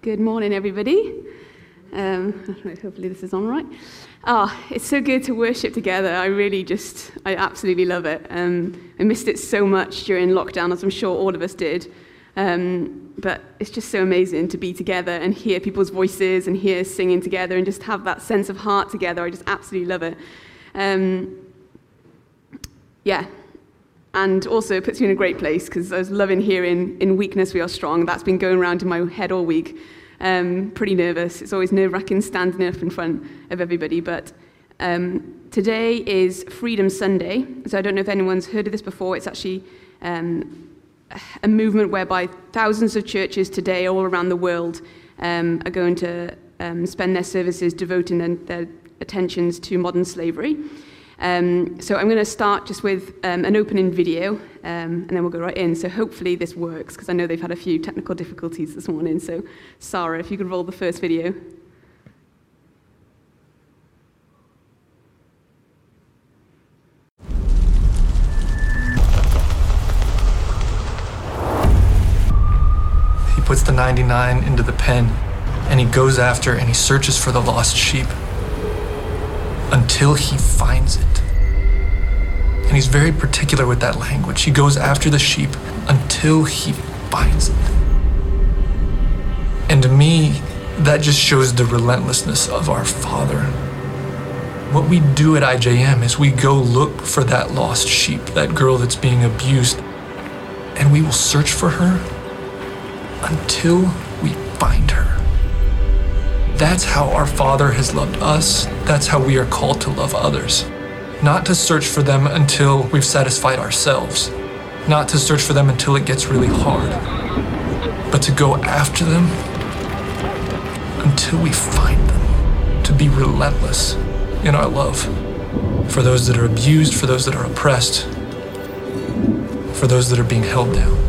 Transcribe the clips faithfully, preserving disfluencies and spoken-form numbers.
Good morning, everybody. Um, hopefully this is on right. Ah, oh, it's so good to worship together. I really just, I absolutely love it. Um, I missed it so much during lockdown, as I'm sure all of us did. Um, but it's just so amazing to be together and hear people's voices and hear singing together and just have that sense of heart together. I just absolutely love it. Um, yeah. And also it puts you in a great place, because I was loving hearing, in weakness we are strong. That's been going around in my head all week. Um, pretty nervous. It's always nerve-wracking standing up in front of everybody. But um, today is Freedom Sunday. So I don't know if anyone's heard of this before. It's actually um, a movement whereby thousands of churches today all around the world um, are going to um, spend their services devoting their, their attentions to modern slavery. Um, so I'm going to start just with um, an opening video, um, and then we'll go right in. So hopefully this works, because I know they've had a few technical difficulties this morning. So Sarah, if you could roll the first video. He puts the ninety-nine into the pen, and he goes after and he searches for the lost sheep until he finds it. And he's very particular with that language. He goes after the sheep until he finds it. And to me, that just shows the relentlessness of our Father. What we do at I J M is we go look for that lost sheep, that girl that's being abused, and we will search for her until we find her. That's how our Father has loved us. That's how we are called to love others. Not to search for them until we've satisfied ourselves. Not to search for them until it gets really hard. But to go after them until we find them. To be relentless in our love for those that are abused, for those that are oppressed, for those that are being held down.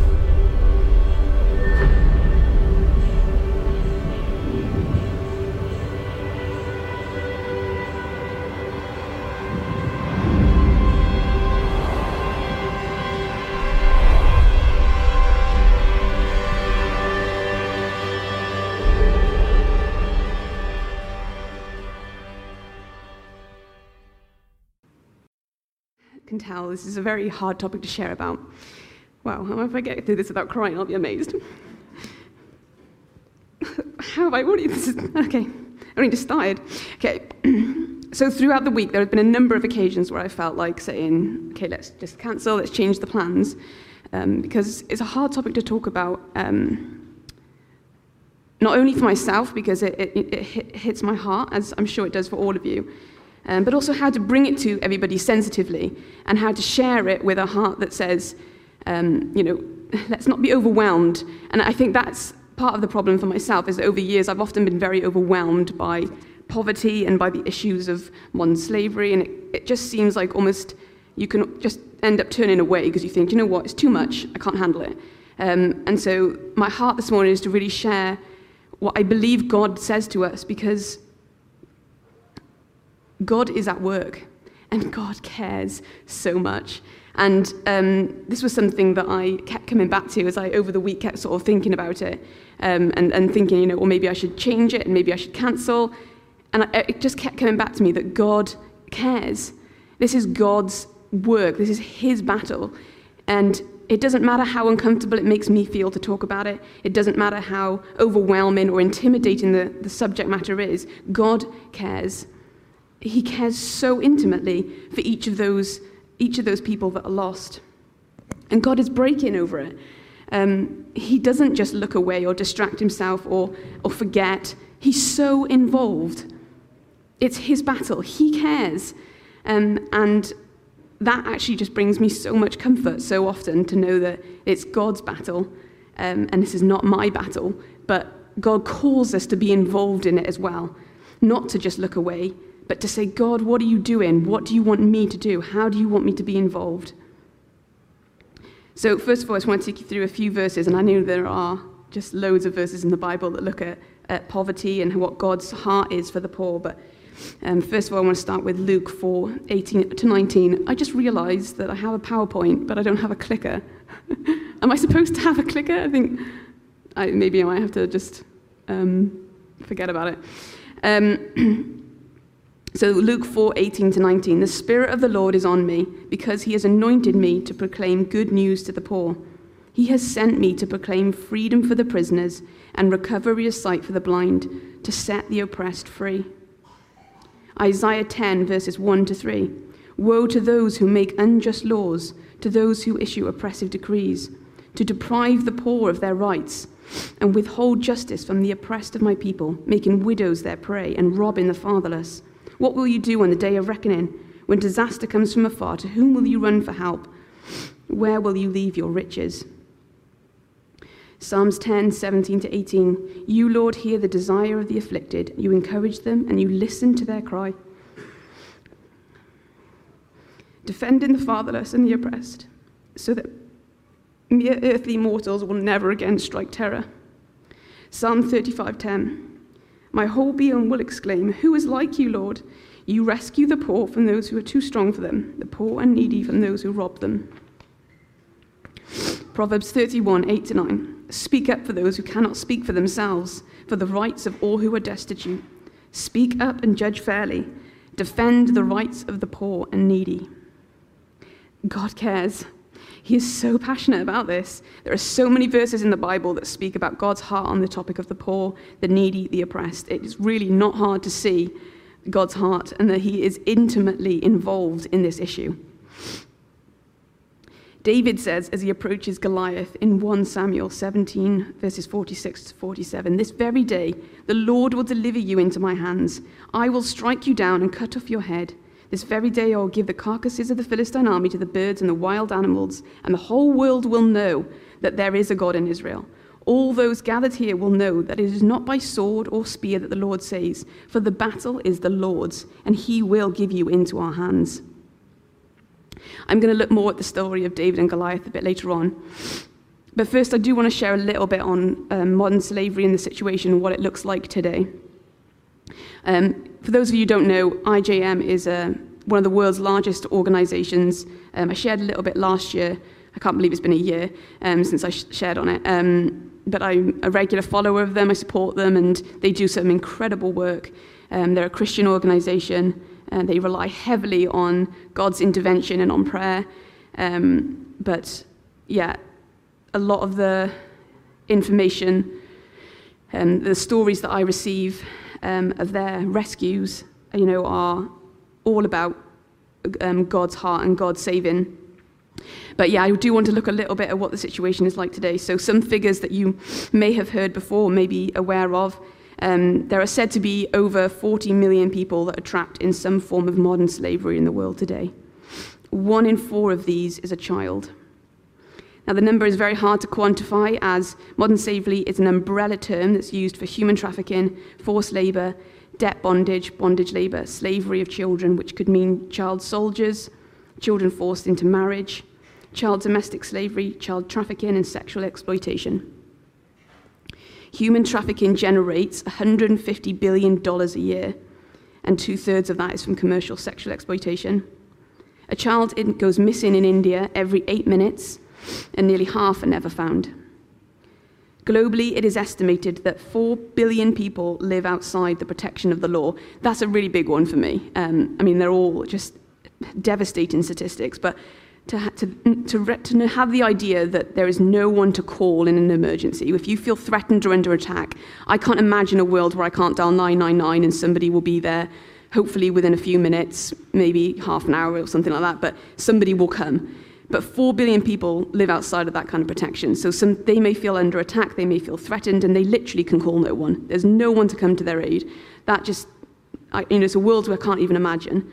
Can tell this is a very hard topic to share about. Wow, if I get through this without crying, I'll be amazed. How have I already? This is okay. I only just started. Okay. So throughout the week, there have been a number of occasions where I felt like saying, "Okay, let's just cancel. Let's change the plans," um, because it's a hard topic to talk about. Um, not only for myself, because it, it, it hits my heart, as I'm sure it does for all of you. Um, but also how to bring it to everybody sensitively, and how to share it with a heart that says, um, you know, let's not be overwhelmed. And I think that's part of the problem for myself, is that over years I've often been very overwhelmed by poverty and by the issues of modern slavery, and it, it just seems like almost you can just end up turning away because you think, you know what, it's too much, I can't handle it. Um, and so my heart this morning is to really share what I believe God says to us, because God is at work, and God cares so much. And um, this was something that I kept coming back to as I, over the week, kept sort of thinking about it, um, and, and thinking, you know, well, maybe I should change it, and maybe I should cancel. And I, it just kept coming back to me that God cares. This is God's work. This is his battle. And it doesn't matter how uncomfortable it makes me feel to talk about it. It doesn't matter how overwhelming or intimidating the, the subject matter is. God cares. He cares so intimately for each of those each of those people that are lost. And God is breaking over it. Um, he doesn't just look away or distract himself or, or forget. He's so involved. It's his battle. He cares. Um, and that actually just brings me so much comfort so often to know that it's God's battle, um, and this is not my battle, but God calls us to be involved in it as well, not to just look away, but to say, God, what are you doing? What do you want me to do? How do you want me to be involved? So first of all, I just want to take you through a few verses, and I know there are just loads of verses in the Bible that look at, at poverty and what God's heart is for the poor. But um, first of all, I want to start with Luke four, eighteen to nineteen. I just realized that I have a PowerPoint, but I don't have a clicker. Am I supposed to have a clicker? I think I, maybe I might have to just Um, forget about it. Um, so Luke four, eighteen to nineteen, the Spirit of the Lord is on me, because he has anointed me to proclaim good news to the poor. He has sent me to proclaim freedom for the prisoners and recovery of sight for the blind, to set the oppressed free. Isaiah ten, verses one to three. Woe to those who make unjust laws, to those who issue oppressive decrees, to deprive the poor of their rights, and withhold justice from the oppressed of my people, making widows their prey and robbing the fatherless. What will you do on the day of reckoning? When disaster comes from afar, to whom will you run for help? Where will you leave your riches? Psalms ten, seventeen to eighteen. You, Lord, hear the desire of the afflicted. You encourage them and you listen to their cry. Defending the fatherless and the oppressed, so that mere earthly mortals will never again strike terror. Psalm thirty-five, ten. My whole being will exclaim, who is like you, Lord? You rescue the poor from those who are too strong for them, the poor and needy from those who rob them. Proverbs thirty-one, eight to nine. Speak up for those who cannot speak for themselves, for the rights of all who are destitute. Speak up and judge fairly. Defend the rights of the poor and needy. God cares. He is so passionate about this. There are so many verses in the Bible that speak about God's heart on the topic of the poor, the needy, the oppressed. It is really not hard to see God's heart and that he is intimately involved in this issue. David says, as he approaches Goliath in First Samuel seventeen, verses forty-six to forty-seven, this very day the Lord will deliver you into my hands. I will strike you down and cut off your head. This very day I will give the carcasses of the Philistine army to the birds and the wild animals, and the whole world will know that there is a God in Israel. All those gathered here will know that it is not by sword or spear that the Lord saves, for the battle is the Lord's, and he will give you into our hands. I'm going to look more at the story of David and Goliath a bit later on. But first, I do want to share a little bit on um, modern slavery and the situation and what it looks like today. Um, for those of you who don't know, I J M is a, one of the world's largest organizations. Um, I shared a little bit last year. I can't believe it's been a year um, since I sh- shared on it. Um, but I'm a regular follower of them. I support them, and they do some incredible work. Um, they're a Christian organization, and they rely heavily on God's intervention and on prayer. Um, but yeah, a lot of the information and the stories that I receive Um, of their rescues, you know, are all about um, God's heart and God's saving. But yeah, I do want to look a little bit at what the situation is like today. So some figures that you may have heard before, may be aware of. Um, there are said to be over forty million people that are trapped in some form of modern slavery in the world today. One in four of these is a child. Now, the number is very hard to quantify, as modern slavery is an umbrella term that's used for human trafficking, forced labor, debt bondage, bondage labor, slavery of children, which could mean child soldiers, children forced into marriage, child domestic slavery, child trafficking, and sexual exploitation. Human trafficking generates one hundred fifty billion dollars a year, and two-thirds of that is from commercial sexual exploitation. A child goes missing in India every eight minutes, and nearly half are never found. Globally, it is estimated that four billion people live outside the protection of the law. That's a really big one for me. Um, I mean, they're all just devastating statistics, but to, ha- to, to, re- to have the idea that there is no one to call in an emergency, if you feel threatened or under attack, I can't imagine a world where I can't dial nine nine nine and somebody will be there, hopefully within a few minutes, maybe half an hour or something like that, but somebody will come. But four billion people live outside of that kind of protection. So some, they may feel under attack, they may feel threatened, and they literally can call no one. There's no one to come to their aid. That just, I, you know, it's a world where I can't even imagine.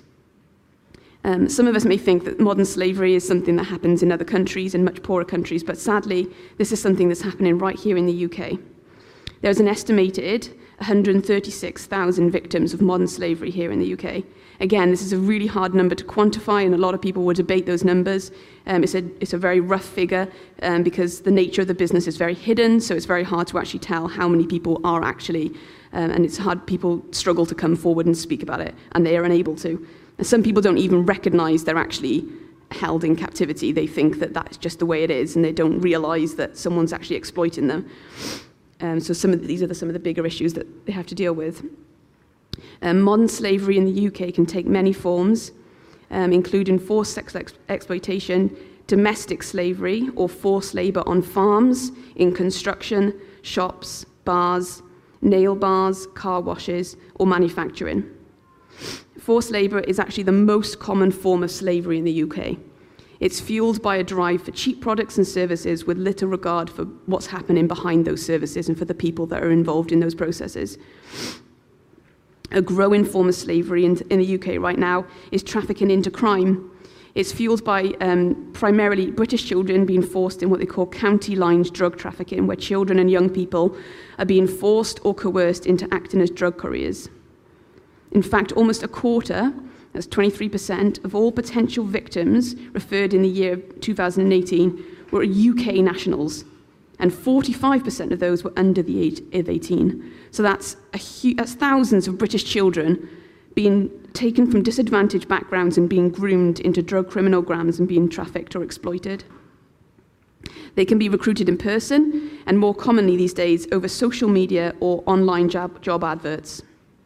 Um, some of us may think that modern slavery is something that happens in other countries, in much poorer countries, but sadly, this is something that's happening right here in the U K. There's an estimated one hundred thirty-six thousand victims of modern slavery here in the U K. Again, this is a really hard number to quantify, and a lot of people will debate those numbers. Um, it's, a, it's a very rough figure um, because the nature of the business is very hidden, so it's very hard to actually tell how many people are actually, um, and it's hard, people struggle to come forward and speak about it, and they are unable to. And some people don't even recognize they're actually held in captivity. They think that that's just the way it is, and they don't realize that someone's actually exploiting them. Um, so some of the, these are the, some of the bigger issues that they have to deal with. Um, modern slavery in the U K can take many forms, um, including forced sex ex- exploitation, domestic slavery or forced labour on farms, in construction, shops, bars, nail bars, car washes, or manufacturing. Forced labour is actually the most common form of slavery in the U K. It's fueled by a drive for cheap products and services with little regard for what's happening behind those services and for the people that are involved in those processes. A growing form of slavery in, in the U K right now is trafficking into crime. It's fueled by um, primarily British children being forced in what they call county lines drug trafficking, where children and young people are being forced or coerced into acting as drug couriers. In fact, almost a quarter, that's twenty-three percent, of all potential victims referred in the year two thousand eighteen were U K nationals, and forty-five percent of those were under the age of eighteen. So that's, a hu- that's thousands of British children being taken from disadvantaged backgrounds and being groomed into drug criminal gangs and being trafficked or exploited. They can be recruited in person, and more commonly these days over social media or online job, job adverts.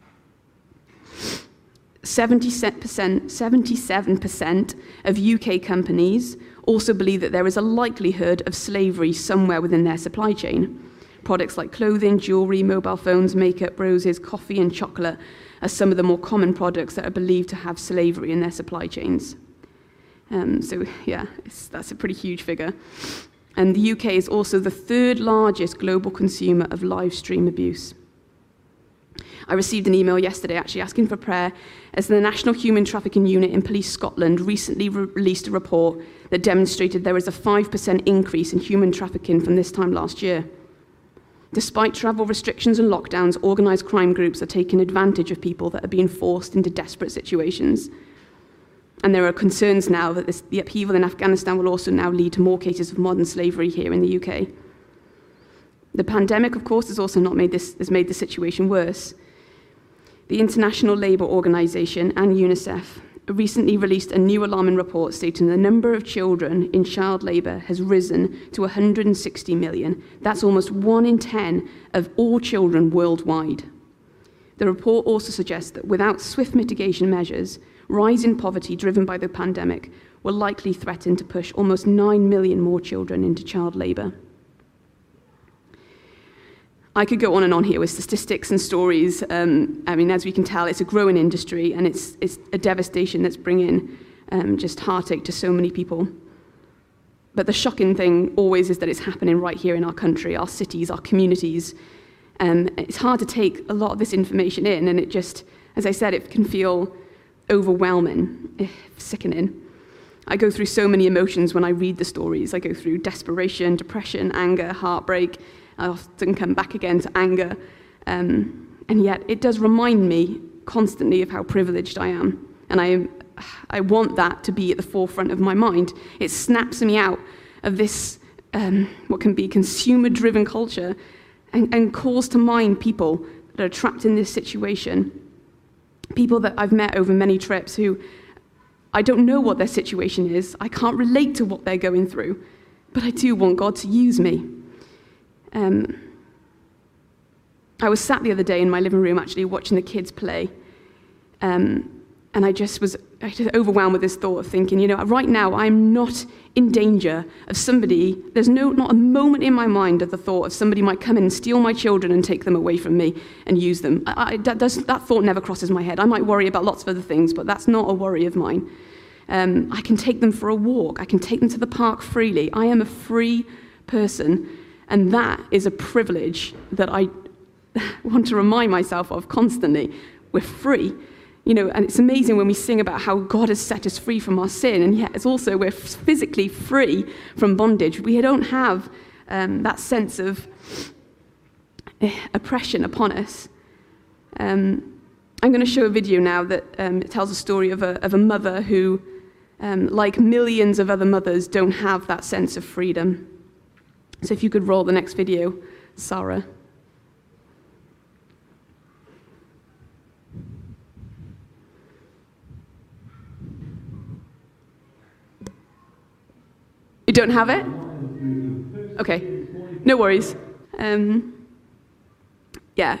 seventy-seven percent, seventy-seven percent of U K companies also believe that there is a likelihood of slavery somewhere within their supply chain. Products like clothing, jewellery, mobile phones, makeup, roses, coffee and chocolate are some of the more common products that are believed to have slavery in their supply chains. Um, so yeah, it's, that's a pretty huge figure. And the U K is also the third largest global consumer of live stream abuse. I received an email yesterday actually asking for prayer as the National Human Trafficking Unit in Police Scotland recently re- released a report that demonstrated there was a five percent increase in human trafficking from this time last year. Despite travel restrictions and lockdowns, organised crime groups are taking advantage of people that are being forced into desperate situations. And there are concerns now that this, the upheaval in Afghanistan will also now lead to more cases of modern slavery here in the U K. The pandemic, of course, has also not made this, has made the situation worse. The International Labour Organization and UNICEF recently released a new alarming report stating the number of children in child labour has risen to one hundred sixty million. That's almost one in ten of all children worldwide. The report also suggests that without swift mitigation measures, rising poverty driven by the pandemic will likely threaten to push almost nine million more children into child labour. I could go on and on here with statistics and stories. Um, I mean, as we can tell, it's a growing industry, and it's, it's a devastation that's bringing um, just heartache to so many people. But the shocking thing always is that it's happening right here in our country, our cities, our communities. Um, it's hard to take a lot of this information in, and it just, as I said, it can feel overwhelming, sickening. I go through so many emotions when I read the stories. I go through desperation, depression, anger, heartbreak. I often come back again to anger. Um, and yet it does remind me constantly of how privileged I am. And I, I want that to be at the forefront of my mind. It snaps me out of this, um, what can be consumer-driven culture, and, and calls to mind people that are trapped in this situation. People that I've met over many trips who I don't know what their situation is. I can't relate to what they're going through. But I do want God to use me. Um, I was sat the other day in my living room actually watching the kids play, um, and I just was I just overwhelmed with this thought of thinking, you know, right now I'm not in danger of somebody, there's no not a moment in my mind of the thought of somebody might come in and steal my children and take them away from me and use them. I, I, that, does, that thought never crosses my head. I might worry about lots of other things, but that's not a worry of mine. Um, I can take them for a walk. I can take them to the park freely. I am a free person. And that is a privilege that I want to remind myself of constantly. We're free. You know, and it's amazing when we sing about how God has set us free from our sin, and yet it's also we're physically free from bondage. We don't have um, that sense of oppression upon us. Um, I'm going to show a video now that um, tells a story of a, of a mother who, um, like millions of other mothers, don't have that sense of freedom. So if you could roll the next video, Sarah. You don't have it? Okay, no worries. Um, yeah,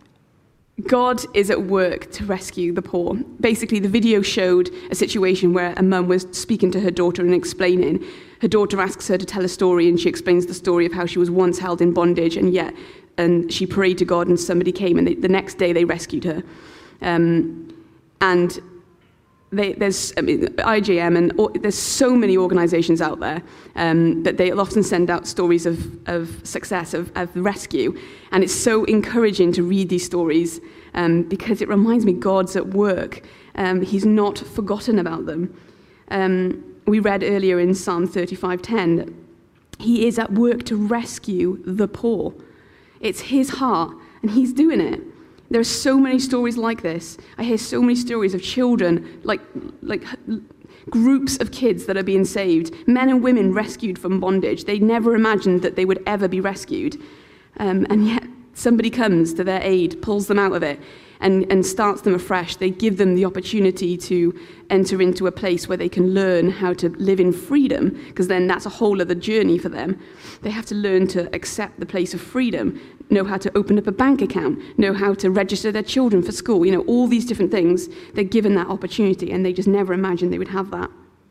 God is at work to rescue the poor. Basically, the video showed a situation where a mum was speaking to her daughter and explaining. Her daughter asks her to tell a story, and she explains the story of how she was once held in bondage, and yet, and she prayed to God, and somebody came, and they, the next day they rescued her. Um, and they, there's I mean, I J M, and or, there's so many organisations out there um, that they often send out stories of, of success, of, of rescue, and it's so encouraging to read these stories um, because it reminds me God's at work. Um, he's not forgotten about them. Um, we read earlier in Psalm thirty-five ten that he is at work to rescue the poor. It's his heart, and he's doing it. There are so many stories like this. I hear so many stories of children, like, like groups of kids that are being saved, men and women rescued from bondage. They never imagined that they would ever be rescued. Um, and yet somebody comes to their aid, pulls them out of it, and, and starts them afresh. They give them the opportunity to enter into a place where they can learn how to live in freedom, because then that's a whole other journey for them. They have to learn to accept the place of freedom, know how to open up a bank account, know how to register their children for school, you know, all these different things. They're given that opportunity, and they just never imagined they would have that.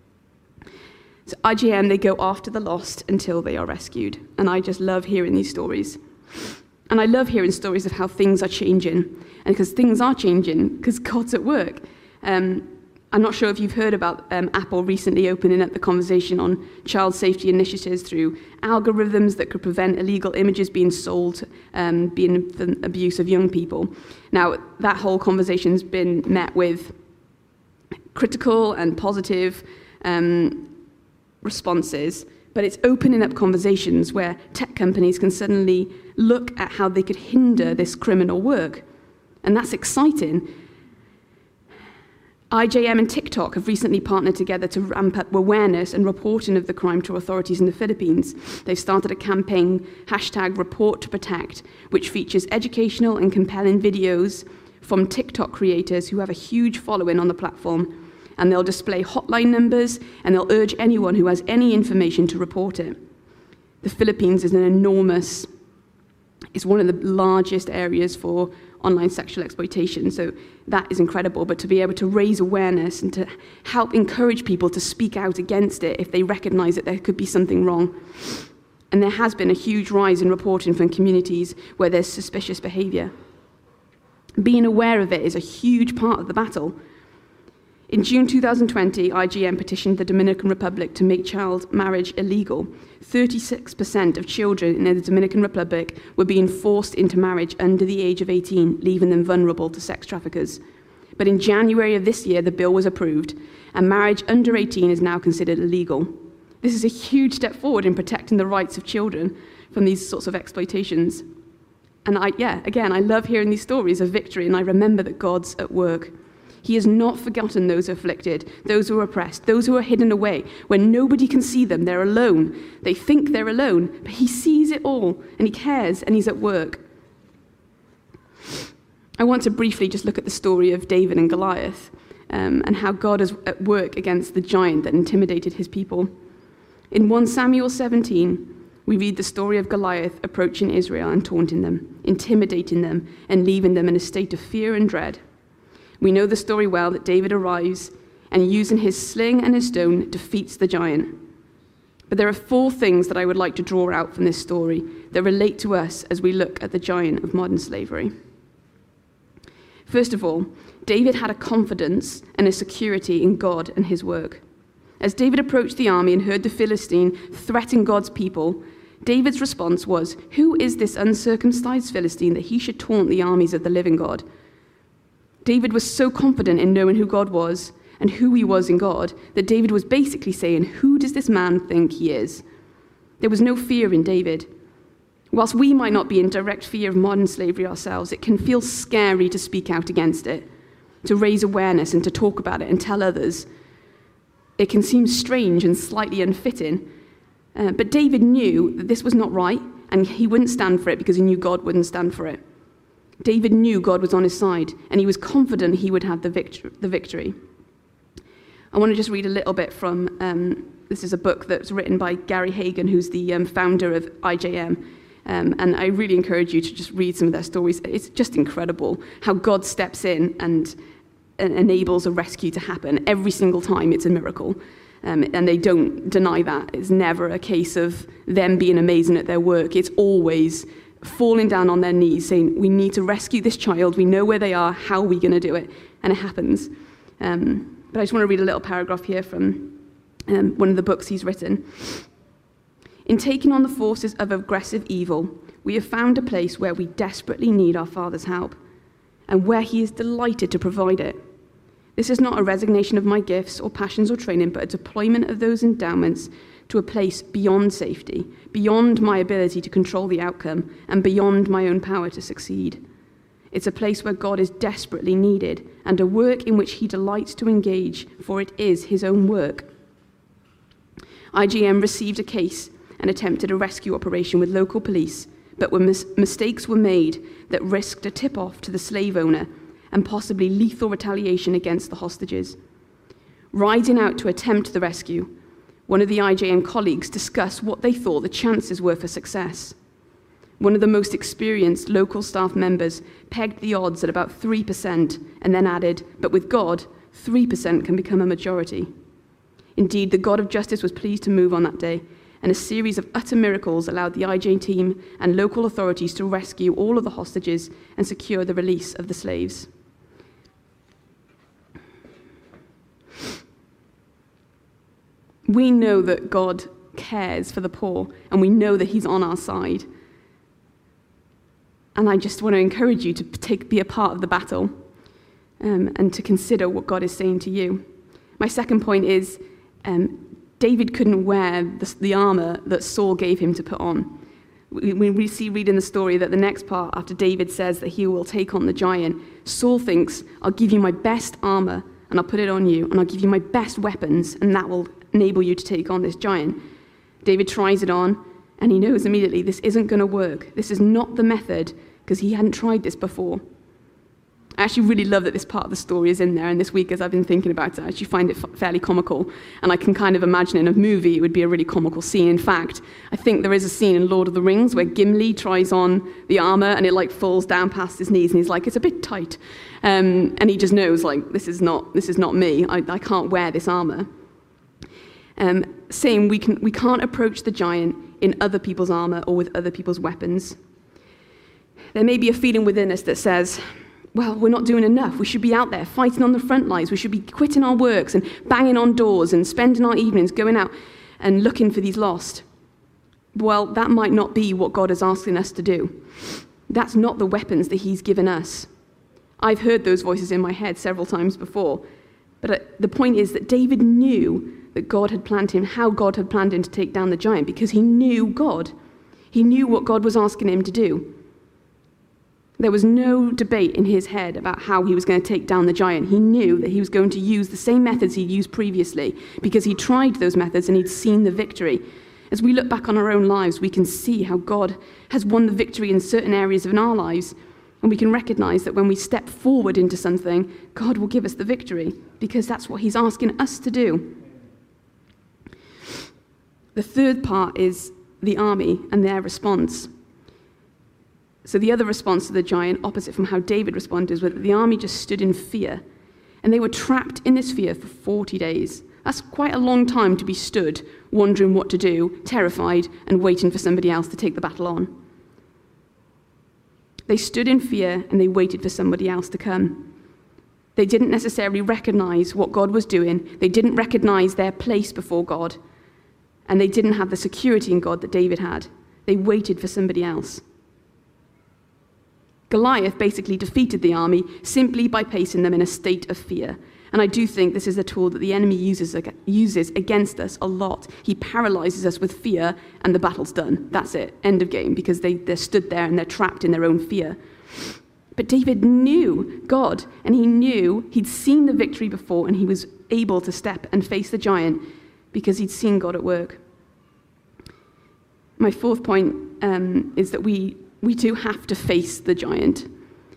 So I J M, they go after the lost until they are rescued. And I just love hearing these stories. And I love hearing stories of how things are changing. And because things are changing, because God's at work. Um, I'm not sure if you've heard about um, Apple recently opening up the conversation on child safety initiatives through algorithms that could prevent illegal images being sold, um, being the abuse of young people. Now, that whole conversation's been met with critical and positive um, responses, but it's opening up conversations where tech companies can suddenly look at how they could hinder this criminal work. And that's exciting. I J M and TikTok have recently partnered together to ramp up awareness and reporting of the crime to authorities in the Philippines. They've started a campaign, hashtag Report to Protect, which features educational and compelling videos from TikTok creators who have a huge following on the platform. And they'll display hotline numbers, and they'll urge anyone who has any information to report it. The Philippines is an enormous, it's one of the largest areas for online sexual exploitation, so that is incredible. But to be able to raise awareness and to help encourage people to speak out against it if they recognize that there could be something wrong. And there has been a huge rise in reporting from communities where there's suspicious behavior. Being aware of it is a huge part of the battle. In June two thousand twenty, I J M petitioned the Dominican Republic to make child marriage illegal. thirty-six percent of children in the Dominican Republic were being forced into marriage under the age of eighteen, leaving them vulnerable to sex traffickers. But in January of this year, the bill was approved, and marriage under eighteen is now considered illegal. This is a huge step forward in protecting the rights of children from these sorts of exploitations. And I, yeah, again, I love hearing these stories of victory, and I remember that God's at work. He has not forgotten those afflicted, those who are oppressed, those who are hidden away. When nobody can see them, they're alone. They think they're alone, but he sees it all, and he cares, and he's at work. I want to briefly just look at the story of David and Goliath, um, and how God is at work against the giant that intimidated his people. In First Samuel seventeen, we read the story of Goliath approaching Israel and taunting them, intimidating them, and leaving them in a state of fear and dread. We know the story well, that David arrives and using his sling and his stone defeats the giant. But there are four things that I would like to draw out from this story that relate to us as we look at the giant of modern slavery. First of all, David had a confidence and a security in God and his work. As David approached the army and heard the Philistine threaten God's people, David's response was, "Who is this uncircumcised Philistine that he should taunt the armies of the living God?" David was so confident in knowing who God was and who he was in God that David was basically saying, who does this man think he is? There was no fear in David. Whilst we might not be in direct fear of modern slavery ourselves, it can feel scary to speak out against it, to raise awareness and to talk about it and tell others. It can seem strange and slightly unfitting, uh, but David knew that this was not right, and he wouldn't stand for it because he knew God wouldn't stand for it. David knew God was on his side, and he was confident he would have the victory. The victory. I want to just read a little bit from, um, this is a book that's written by Gary Hagan, who's the um, founder of I J M, Um, and I really encourage you to just read some of their stories. It's just incredible how God steps in and, and enables a rescue to happen. Every single time it's a miracle. Um, and they don't deny that. It's never a case of them being amazing at their work. It's always falling down on their knees saying, we need to rescue this child. We know where they are. How are we going to do it? And it happens. Um, but I just want to read a little paragraph here from um, one of the books he's written. In taking on the forces of aggressive evil, we have found a place where we desperately need our Father's help, and where he is delighted to provide it. This is not a resignation of my gifts or passions or training, but a deployment of those endowments to a place beyond safety, beyond my ability to control the outcome, and beyond my own power to succeed. It's a place where God is desperately needed, and a work in which he delights to engage, for it is his own work. I G M received a case and attempted a rescue operation with local police, but when mis- mistakes were made that risked a tip-off to the slave owner and possibly lethal retaliation against the hostages. Riding out to attempt the rescue, one of the I J M colleagues discussed what they thought the chances were for success. One of the most experienced local staff members pegged the odds at about three percent and then added, but with God, three percent can become a majority. Indeed, the God of justice was pleased to move on that day, and a series of utter miracles allowed the I J team and local authorities to rescue all of the hostages and secure the release of the slaves. We know that God cares for the poor, and we know that he's on our side. And I just want to encourage you to take, be a part of the battle um, and to consider what God is saying to you. My second point is um, David couldn't wear the, the armor that Saul gave him to put on. We, we see read in the story that the next part, after David says that he will take on the giant, Saul thinks, I'll give you my best armor, and I'll put it on you, and I'll give you my best weapons, and that will enable you to take on this giant. David tries it on, and he knows immediately this isn't going to work. This is not the method, because he hadn't tried this before. I actually really love that this part of the story is in there, and this week as I've been thinking about it, I actually find it f- fairly comical, and I can kind of imagine in a movie it would be a really comical scene. In fact, I think there is a scene in Lord of the Rings where Gimli tries on the armor, and it like falls down past his knees, and he's like, it's a bit tight. Um, and he just knows, like, this is not this is not me. I, I can't wear this armor. Um, saying we can we can't approach the giant in other people's armor or with other people's weapons. There may be a feeling within us that says, well, we're not doing enough. We should be out there fighting on the front lines. We should be quitting our works and banging on doors and spending our evenings going out and looking for these lost. Well, that might not be what God is asking us to do. That's not the weapons that he's given us. I've heard those voices in my head several times before. But the point is that David knew that God had planned him, how God had planned him to take down the giant, because he knew God. He knew what God was asking him to do. There was no debate in his head about how he was going to take down the giant. He knew that he was going to use the same methods he'd used previously, because he tried those methods and he'd seen the victory. As we look back on our own lives, we can see how God has won the victory in certain areas of our lives, and we can recognize that when we step forward into something, God will give us the victory, because that's what he's asking us to do. The third part is the army and their response. So the other response to the giant, opposite from how David responded, was that the army just stood in fear. And they were trapped in this fear for forty days. That's quite a long time to be stood, wondering what to do, terrified, and waiting for somebody else to take the battle on. They stood in fear and they waited for somebody else to come. They didn't necessarily recognize what God was doing. They didn't recognize their place before God. And they didn't have the security in God that David had. They waited for somebody else. Goliath basically defeated the army simply by placing them in a state of fear. And I do think this is a tool that the enemy uses, uses against us a lot. He paralyzes us with fear, and the battle's done. That's it, end of game, because they, they're stood there and they're trapped in their own fear. But David knew God, and he knew he'd seen the victory before, and he was able to step and face the giant because he'd seen God at work. My fourth point um, is that we We do have to face the giant.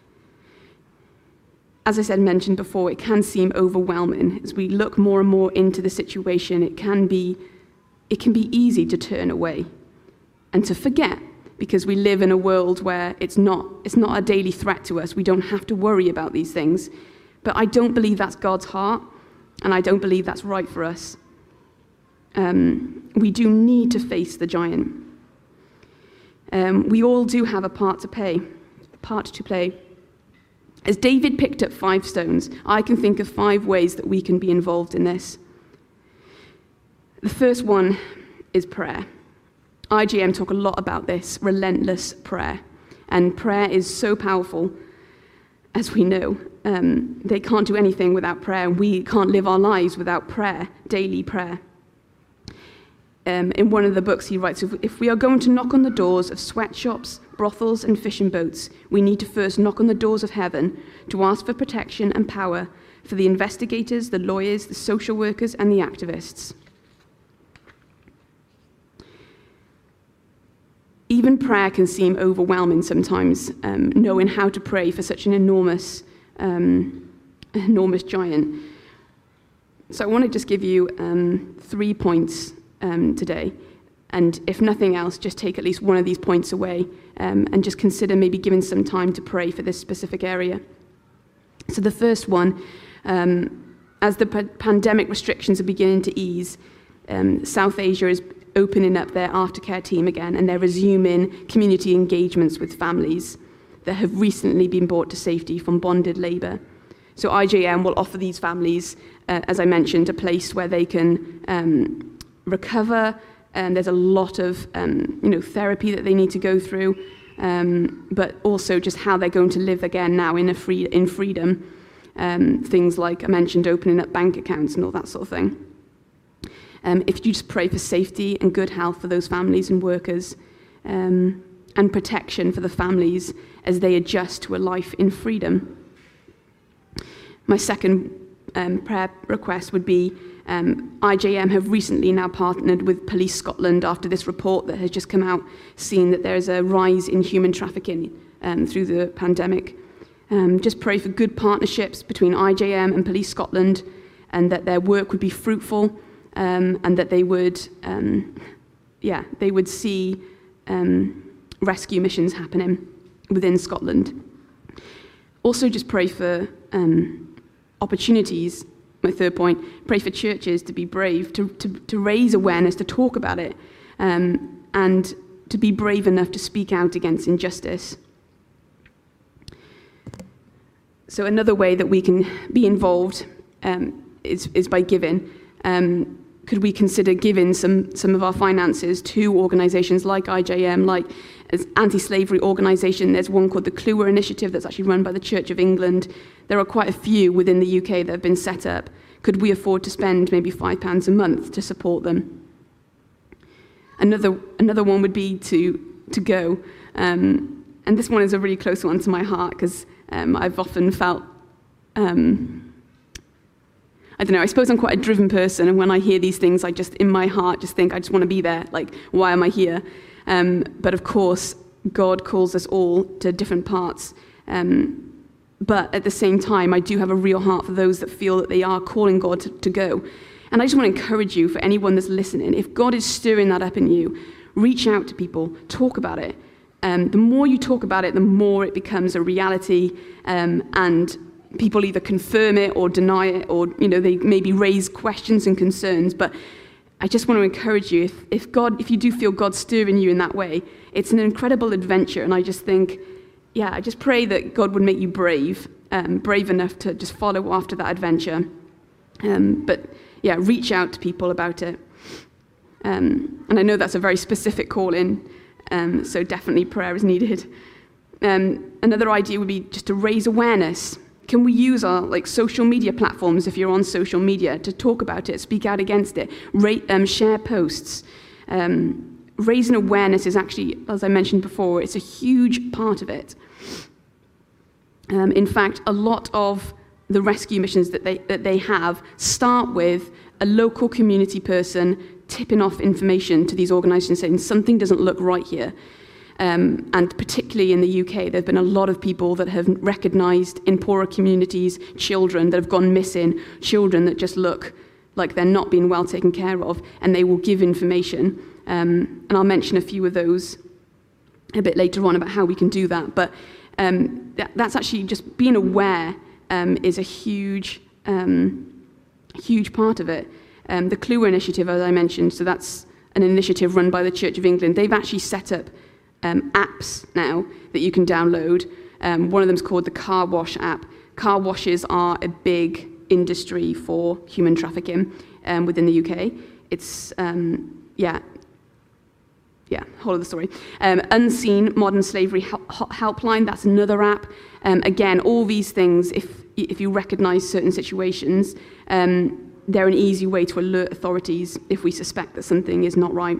As I said, mentioned before, it can seem overwhelming. As we look more and more into the situation, it can be, it can be easy to turn away and to forget because we live in a world where it's not, it's not a daily threat to us. We don't have to worry about these things. But I don't believe that's God's heart, and I don't believe that's right for us. Um, we do need to face the giant. Um, we all do have a part to play, part to play. As David picked up five stones, I can think of five ways that we can be involved in this. The first one is prayer. I J M talk a lot about this, relentless prayer. And prayer is so powerful, as we know. Um, they can't do anything without prayer. We can't live our lives without prayer, daily prayer. Um, in one of the books he writes, if, if we are going to knock on the doors of sweatshops, brothels and fishing boats, we need to first knock on the doors of heaven to ask for protection and power for the investigators, the lawyers, the social workers and the activists. Even prayer can seem overwhelming sometimes, um, knowing how to pray for such an enormous, um, enormous giant. So I want to just give you um, three points um, today. And if nothing else, just take at least one of these points away um, and just consider maybe giving some time to pray for this specific area. So the first one, um, as the p- pandemic restrictions are beginning to ease, um, South Asia is opening up their aftercare team again, and they're resuming community engagements with families that have recently been brought to safety from bonded labour. So I J M will offer these families, uh, as I mentioned, a place where they can um, recover. And there's a lot of um, you know, therapy that they need to go through, um, but also just how they're going to live again now in a free in freedom. Um, things like I mentioned, opening up bank accounts and all that sort of thing. Um, if you just pray for safety and good health for those families and workers, um, and protection for the families as they adjust to a life in freedom. My second um, prayer request would be, um, I J M have recently now partnered with Police Scotland after this report that has just come out, seeing that there is a rise in human trafficking um, through the pandemic. Um, just pray for good partnerships between I J M and Police Scotland, and that their work would be fruitful, um, and that they would, um, yeah, they would see um, rescue missions happening within Scotland. Also, just pray for um, opportunities. My third point, pray for churches to be brave, to, to, to raise awareness, to talk about it, um, and to be brave enough to speak out against injustice. So another way that we can be involved um, is, is by giving. Um, could we consider giving some, some of our finances to organisations like I J M, like as anti-slavery organisation? There's one called the Kluwer Initiative that's actually run by the Church of England. There are quite a few within the U K that have been set up. Could we afford to spend maybe five pounds a month to support them? Another another one would be to to go, um, and this one is a really close one to my heart because um, I've often felt, um, I don't know, I suppose I'm quite a driven person, and when I hear these things, I just in my heart just think I just want to be there. Like, why am I here? Um, but of course, God calls us all to different parts. Um, but at the same time, I do have a real heart for those that feel that they are calling God to, to go. And I just want to encourage you, for anyone that's listening, if God is stirring that up in you, reach out to people, talk about it. Um, the more you talk about it, the more it becomes a reality, um, and people either confirm it or deny it, or you know they maybe raise questions and concerns. But I just want to encourage you, if, if God, if you do feel God stirring you in that way, it's an incredible adventure. And I just think, yeah, I just pray that God would make you brave, um, brave enough to just follow after that adventure. Um, but yeah, reach out to people about it. Um, and I know that's a very specific call-in, um, so definitely prayer is needed. Um, another idea would be just to raise awareness. Can we use our like social media platforms, if you're on social media, to talk about it, speak out against it, rate, um, share posts? Um, raising awareness is actually, as I mentioned before, it's a huge part of it. Um, in fact, a lot of the rescue missions that they that they have start with a local community person tipping off information to these organisations saying something doesn't look right here. Um, and particularly in the U K, there have been a lot of people that have recognised in poorer communities children that have gone missing, children that just look like they're not being well taken care of, and they will give information. Um, and I'll mention a few of those. a bit later on about how we can do that. But um, that, that's actually just being aware um, is a huge, um, huge part of it. Um, the Clua Initiative, as I mentioned, so that's an initiative run by the Church of England. They've actually set up um, apps now that you can download. Um, one of them is called the Car Wash app. Car washes are a big industry for human trafficking um, within the U K. It's, um, yeah, yeah, whole of the story. Um, Unseen Modern Slavery Hel- Helpline, that's another app. Um, again, all these things, if if you recognise certain situations, um, they're an easy way to alert authorities if we suspect that something is not right.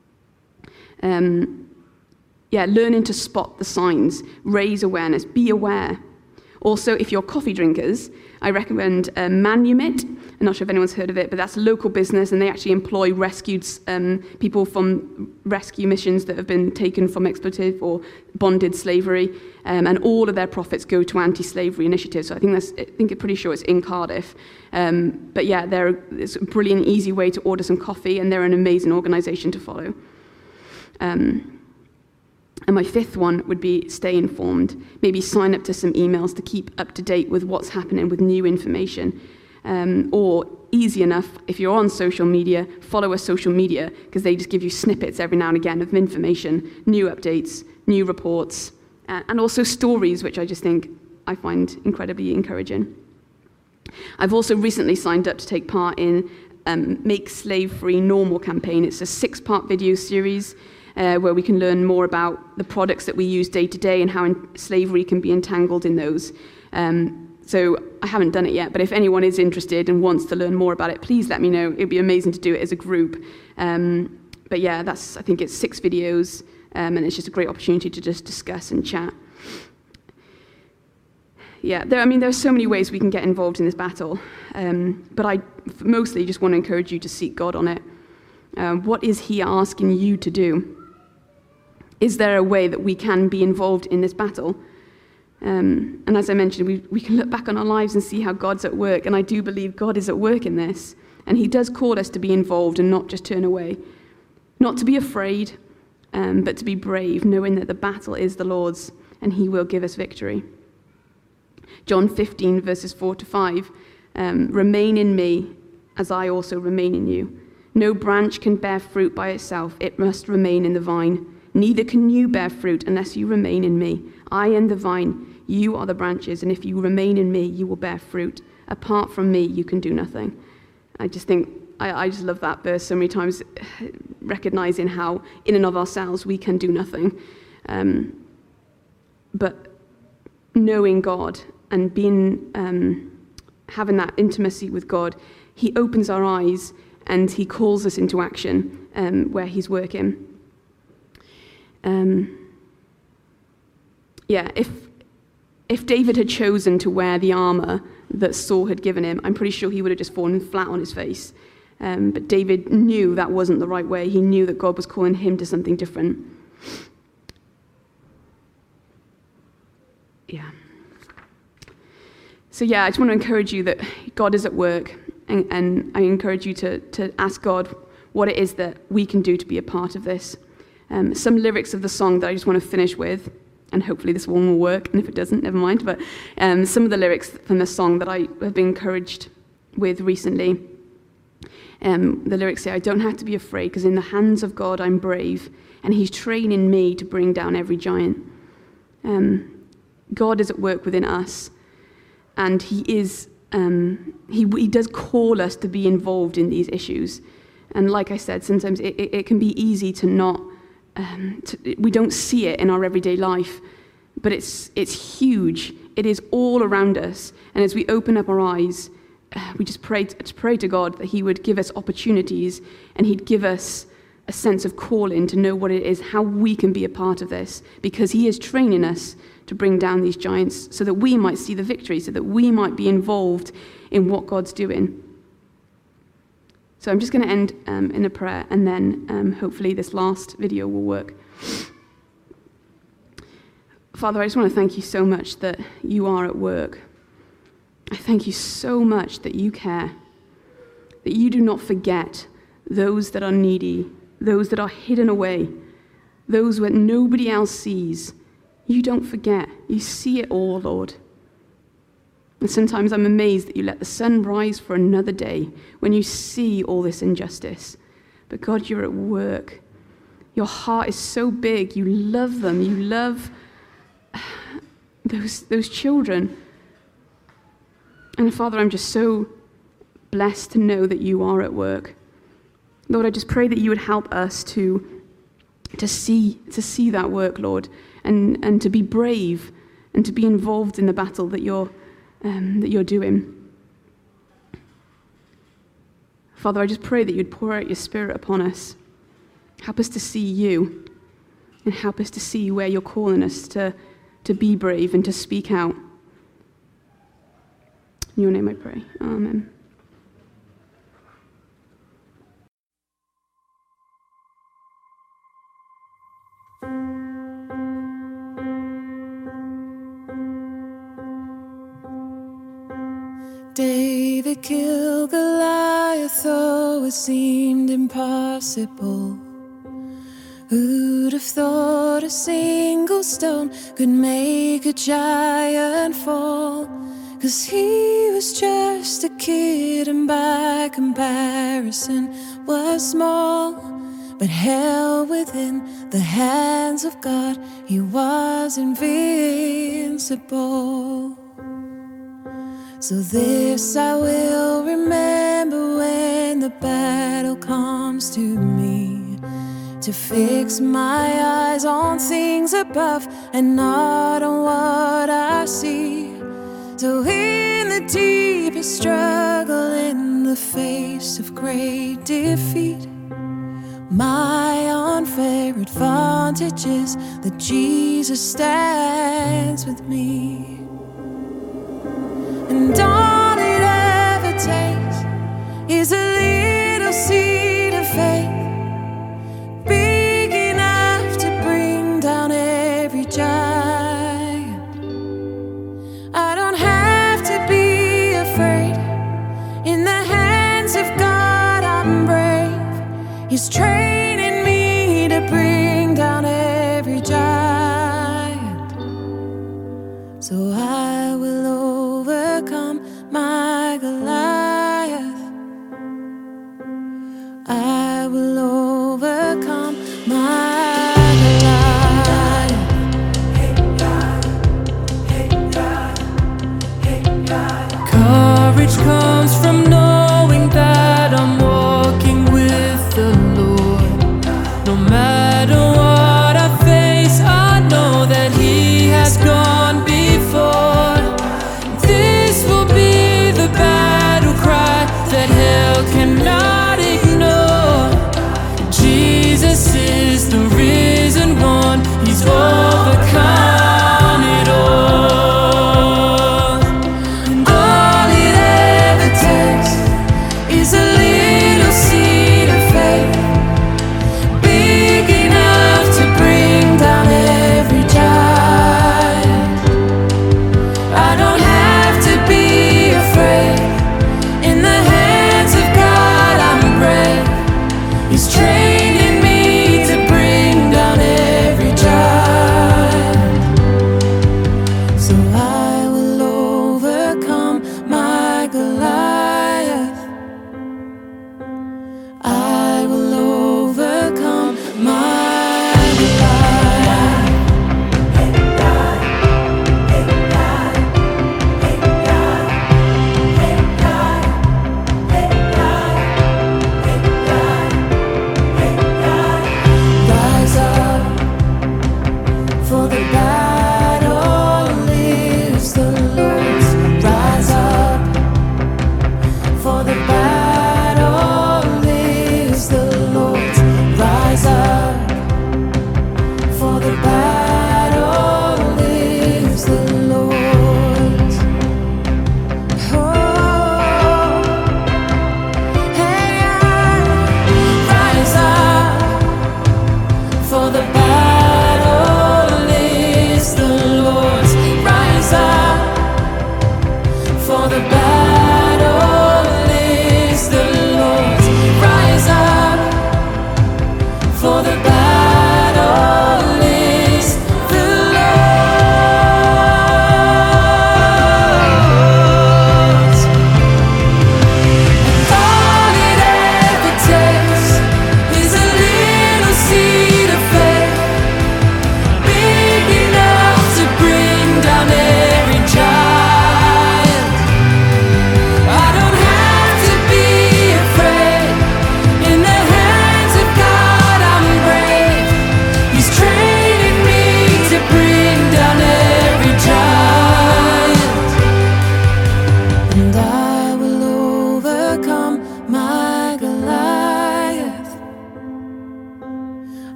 Um, yeah, learning to spot the signs, raise awareness, be aware. Also, if you're coffee drinkers, I recommend uh, Manumit. I'm not sure if anyone's heard of it, but that's a local business, and they actually employ rescued um, people from rescue missions that have been taken from exploitative or bonded slavery, um, and all of their profits go to anti-slavery initiatives. So I think that's, I think I'm pretty sure it's in Cardiff. Um, but yeah, they're it's a brilliant, easy way to order some coffee, and they're an amazing organisation to follow. Um, And my fifth one would be stay informed. Maybe sign up to some emails to keep up to date with what's happening with new information. Um, or easy enough, if you're on social media, follow a social media, because they just give you snippets every now and again of information, new updates, new reports, uh, and also stories, which I just think I find incredibly encouraging. I've also recently signed up to take part in um, Make Slave Free Normal campaign. It's a six-part video series Uh, where we can learn more about the products that we use day to day and how in slavery can be entangled in those. Um, so I haven't done it yet, but if anyone is interested and wants to learn more about it, please let me know. It'd be amazing to do it as a group. Um, but yeah, that's I think it's six videos, um, and it's just a great opportunity to just discuss and chat. Yeah, there, I mean, there are so many ways we can get involved in this battle, um, but I mostly just want to encourage you to seek God on it. Uh, what is He asking you to do? Is there a way that we can be involved in this battle? Um, and as I mentioned, we, we can look back on our lives and see how God's at work, and I do believe God is at work in this. And He does call us to be involved and not just turn away. Not to be afraid, um, but to be brave, knowing that the battle is the Lord's, and He will give us victory. John fifteen, verses four to five, um, remain in me, as I also remain in you. No branch can bear fruit by itself, it must remain in the vine. Neither can you bear fruit unless you remain in me. I am the vine, you are the branches, and if you remain in me, you will bear fruit. Apart from me, you can do nothing. I just think, I, I just love that verse so many times, recognizing how in and of ourselves we can do nothing. Um, but knowing God and being, um, having that intimacy with God, He opens our eyes and He calls us into action um, where He's working. Um, yeah, if if David had chosen to wear the armor that Saul had given him, I'm pretty sure he would have just fallen flat on his face. Um, but David knew that wasn't the right way. He knew that God was calling him to something different. Yeah. So yeah, I just want to encourage you that God is at work. And, and I encourage you to, to ask God what it is that we can do to be a part of this. Um, some lyrics of the song that I just want to finish with, and hopefully this one will work, and if it doesn't, never mind. But um, some of the lyrics from the song that I have been encouraged with recently. Um, the lyrics say, I don't have to be afraid, because in the hands of God I'm brave, and He's training me to bring down every giant. Um, God is at work within us, and He is... Um, he, he does call us to be involved in these issues. And like I said, sometimes it, it, it can be easy to not, um, to, we don't see it in our everyday life, but it's it's huge. It is all around us. And as we open up our eyes, uh, we just pray to, to pray to God that He would give us opportunities, and He'd give us a sense of calling to know what it is, how we can be a part of this, because He is training us to bring down these giants so that we might see the victory, so that we might be involved in what God's doing. So I'm just going to end um, in a prayer, and then um, hopefully this last video will work. Father, I just want to thank You so much that You are at work. I thank You so much that You care, that You do not forget those that are needy, those that are hidden away, those where nobody else sees. You don't forget. You see it all, Lord. And sometimes I'm amazed that you let the sun rise for another day when you see all this injustice. But God, you're at work. Your heart is so big. You love them. You love those, those children. And Father, I'm just so blessed to know that you are at work. Lord, I just pray that you would help us to, to see to see that work, Lord, and, and to be brave and to be involved in the battle that you're um, that you're doing. Father, I just pray that you'd pour out your Spirit upon us. Help us to see you, and help us to see where you're calling us to, to be brave and to speak out. In your name I pray. Amen. David killed Goliath, though it seemed impossible. Who'd have thought a single stone could make a giant fall? 'Cause he was just a kid and by comparison was small. But held within the hands of God, he was invincible. So this I will remember when the battle comes to me, to fix my eyes on things above and not on what I see. So in the deepest struggle, in the face of great defeat, my unfair advantage is that Jesus stands with me. And all it ever takes is a little seed of faith, big enough to bring down every giant. I don't have to be afraid. In the hands of God I'm brave. He's training me to bring down every giant. So I will overcome my Goliath. I will overcome my Goliath. Courage comes from knowing that I'm walking with the Lord. No matter what I face, I know that He has gone before. This will be the battle cry that hell cannot ignore. Jesus is the risen one. He's overcome it all. And all it ever takes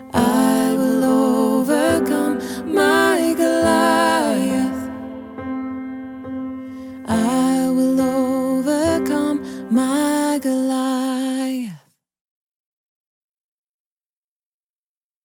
I